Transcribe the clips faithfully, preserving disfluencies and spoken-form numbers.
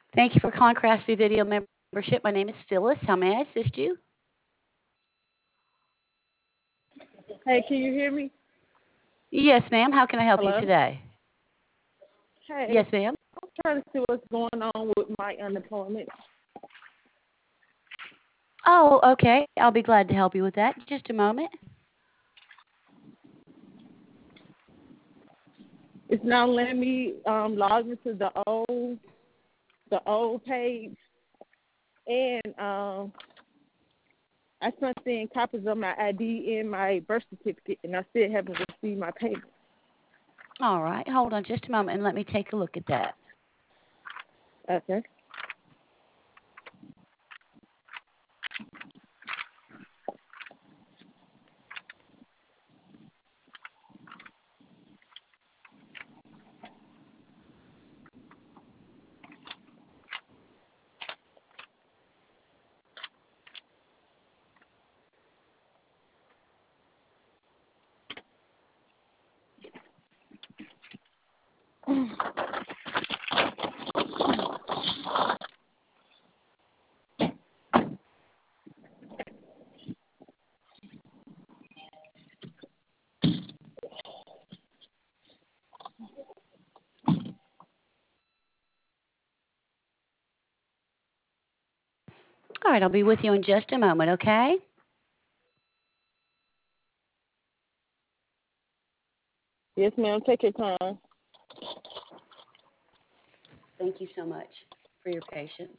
Thank you for calling Craftsy Video Membership. My name is Phyllis. How may I assist you? Hey, can you hear me? Yes, ma'am. How can I help you Hello? today? Hey, Yes, ma'am. I'm trying to see what's going on with my unemployment. Oh, okay. I'll be glad to help you with that. Just a moment. It's not letting me um, log into the old the old page, and um, I sent in copies of my I D and my birth certificate, and I still haven't received my payment. All right. Hold on just a moment and let me take a look at that. Okay. All right. I'll be with you in just a moment, okay? Yes, ma'am. Take your time. Thank you so much for your patience.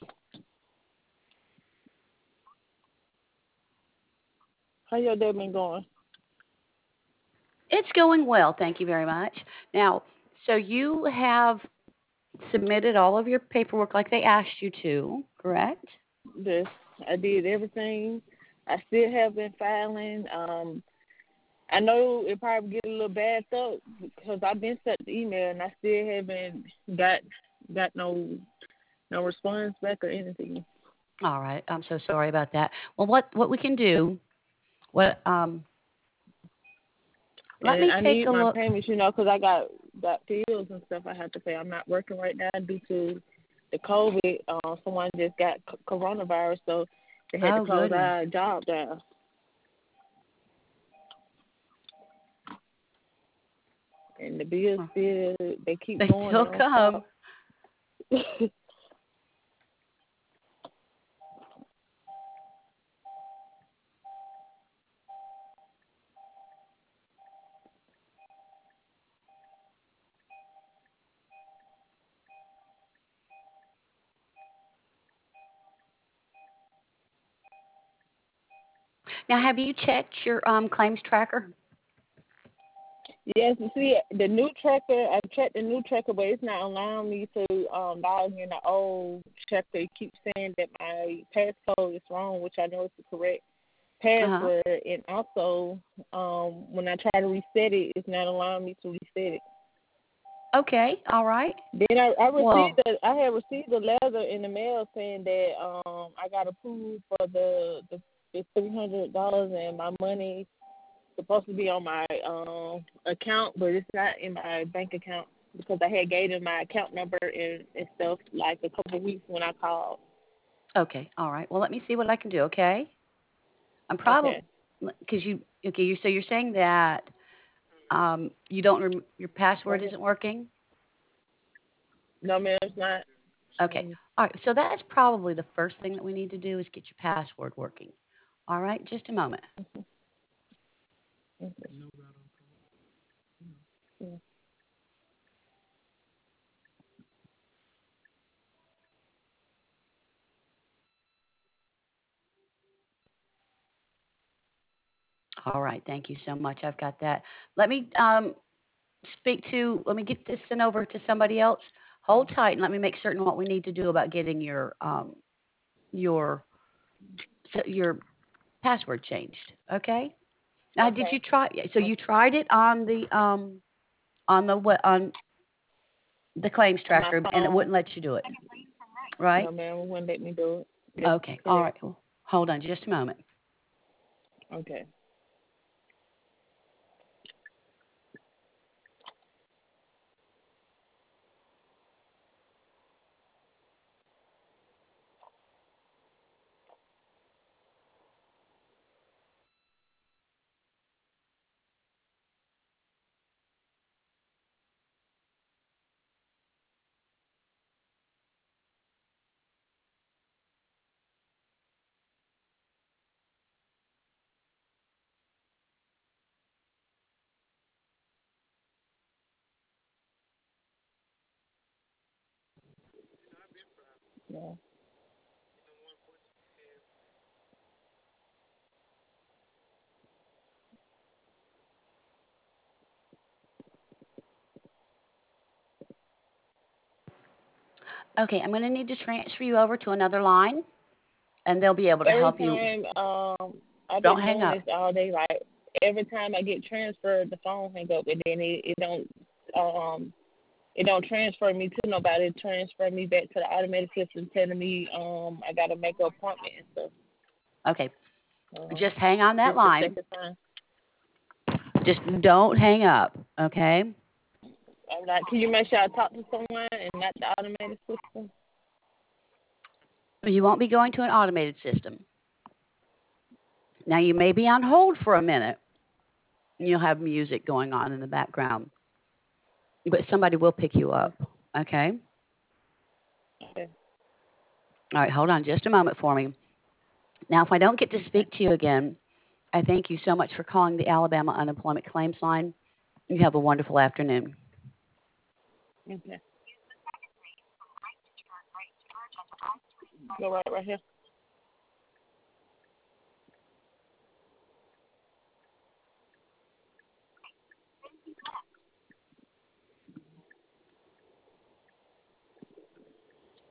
How your day been going? It's going well. Thank you very much. Now, so you have submitted all of your paperwork like they asked you to, correct? This I did everything. I still have been filing. Um, I know it probably get a little bad though because I've been sent the email and I still haven't got got no no response back or anything. All right. I'm so sorry about that. Well, what what we can do? What um? Let And me I take need a my look. payments, you know, because I got got bills and stuff I have to pay. I'm not working right now due to the COVID. Uh, someone just got c- coronavirus, so they had to Oh close goodness. our job down. And the bills Well, still they keep they going. They still don't come. stop. Now, have you checked your um claims tracker? Yes, you see, the new tracker, I checked the new tracker, but it's not allowing me to um, log in the old tracker. It keeps saying that my passcode is wrong, which I know is the correct Uh-huh. password. And also, um, when I try to reset it, it's not allowing me to reset it. Okay. All right. Then I, I Well, received a, I had received a letter in the mail saying that um, I got approved for the the, the three hundred dollars and my money supposed to be on my um account, but it's not in my bank account because I had gave them my account number and, and stuff like a couple of weeks when I called. okay. All right. Well, let me see what I can do. Okay. I'm probably Okay. because you okay. You so you're saying that um you don't rem- your Go password ahead. isn't working. No, ma'am, it's not. Okay. Mm, All right. So that's probably the first thing that we need to do is get your password working. All right. Just a moment. mm, mm. All right. Thank you so much. I've got that. Let me um speak to. Let me get this sent over to somebody else. Hold tight and let me make certain what we need to do about getting your um your so your password changed. Okay. Now, did Okay. you try? So you tried it on the um on the what on the claims On my tracker, and it phone. wouldn't let you do it, right? No, ma'am, it wouldn't let me do it. Yes, Okay. All correct. right. Well, hold on just a moment. Okay. Yeah. Okay, I'm going to need to transfer you over to another line, and they'll be able to Every help you. time um I've Don't been hang doing up. this all day, like every time I get transferred, the phone hang up, and then it, it don't um it don't transfer me to nobody. It transfer me back to the automated system, telling me um I gotta make an appointment and stuff. Okay, Uh, just hang on that this the line. second time. Just don't hang up, okay? I'm not. Can you make sure I talk to someone and not the automated system? You won't be going to an automated system. Now, you may be on hold for a minute. You'll have music going on in the background, but somebody will pick you Okay. up, okay? Okay. All right, hold on just a moment for me. Now, if I don't get to Okay. speak to you again, I thank you so much for calling the Alabama Unemployment Claims Line. You have a wonderful afternoon. Okay. Go right right here.